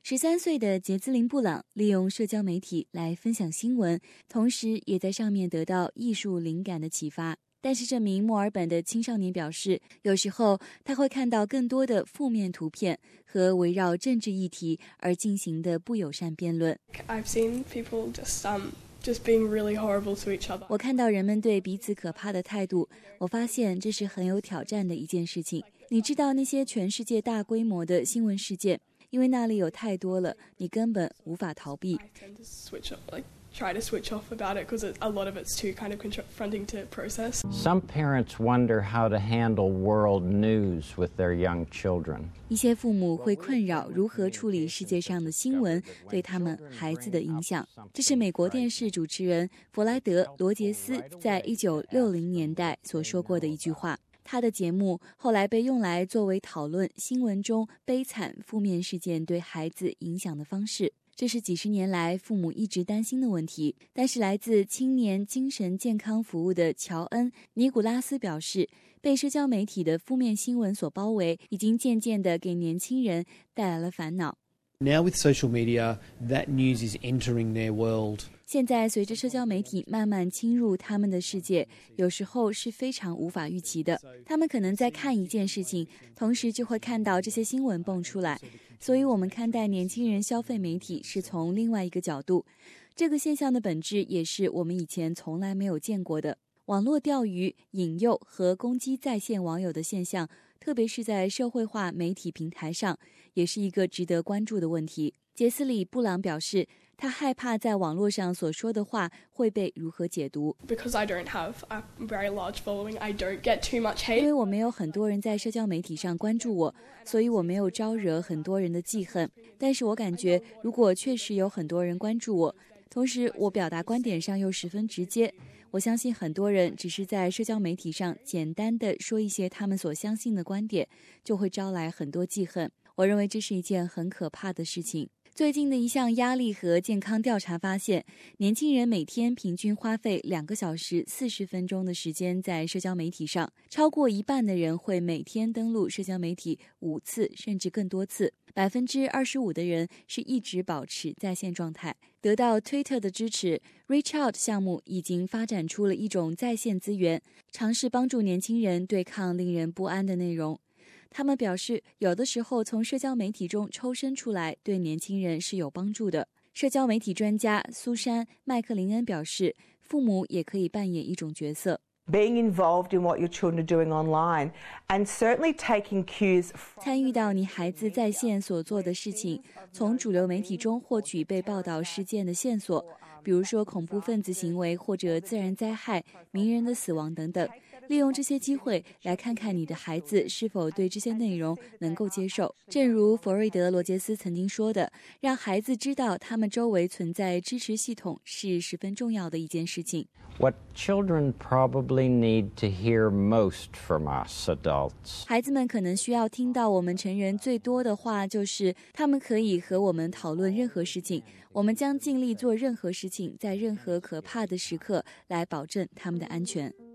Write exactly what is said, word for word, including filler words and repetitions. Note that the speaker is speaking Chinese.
十三岁的杰兹林·布朗利用社交媒体来分享新闻，同时也在上面得到艺术灵感的启发。但是这名墨尔本的青少年表示，有时候他会看到更多的负面图片和围绕政治议题而进行的不友善辩论。 I've seen people just, um, just being really horrible to each other. 我看到人们对彼此可怕的态度，我发现这是很有挑战的一件事情。你知道那些全世界大规模的新闻事件，因为那里有太多了，你根本无法逃避。 I tend to switch up, like try to switch off about it because a lot of it's too kind of confronting to process. Some parents wonder how to handle world news with their young children. 一些父母会困扰如何处理世界上的新闻对他们孩子的影响。这是美国电视主持人弗莱德·罗杰斯在一九六零年代所说过的一句话。他的节目后来被用来作为讨论新闻中悲惨负面事件对孩子影响的方式。这是几十年来父母一直担心的问题。但是来自青年精神健康服务的乔恩·尼古拉斯表示，被社交媒体的负面新闻所包围，已经渐渐地给年轻人带来了烦恼。 Now with social media, that news is entering their world. 现在随着社交媒体慢慢侵入他们的世界，有时候是非常无法预期的。他们可能在看一件事情，同时就会看到这些新闻蹦出来。所以我们看待年轻人消费媒体是从另外一个角度。这个现象的本质也是我们以前从来没有见过的。网络钓鱼、引诱和攻击在线网友的现象，特别是在社会化媒体平台上，也是一个值得关注的问题。杰斯里·布朗表示，他害怕在网络上所说的话会被如何解读。 Because I don't have a very large following, I don't get too much hate. 因为我没有很多人在社交媒体上关注我，所以我没有招惹很多人的记恨。但是我感觉，如果确实有很多人关注我，同时我表达观点上又十分直接，我相信很多人只是在社交媒体上简单的说一些他们所相信的观点，就会招来很多记恨。我认为这是一件很可怕的事情。最近的一项压力和健康调查发现，年轻人每天平均花费两个小时四十分钟的时间在社交媒体上，超过一半的人会每天登录社交媒体五次甚至更多次，百分之二十五的人是一直保持在线状态。得到 Twitter 的支持 ，Reach Out 项目已经发展出了一种在线资源，尝试帮助年轻人对抗令人不安的内容。他们表示，有的时候从社交媒体中抽身出来对年轻人是有帮助的。社交媒体专家苏珊·麦克林恩表示，父母也可以扮演一种角色。 Being involved in what your children are doing online and certainly taking cues. 参与到你孩子在线所做的事情，从主流媒体中获取被报道事件的线索，比如说恐怖分子行为或者自然灾害、名人的死亡等等。利用这些机会来看看你的孩子是否对这些内容能够接受。正如弗瑞德·罗杰斯曾经说的，让孩子知道他们周围存在支持系统是十分重要的一件事情。 What children probably need to hear most from us adults. 孩子们可能需要听到我们成人最多的话，就是他们可以和我们讨论任何事情，我们将尽力做任何事情，在任何可怕的时刻来保证他们的安全。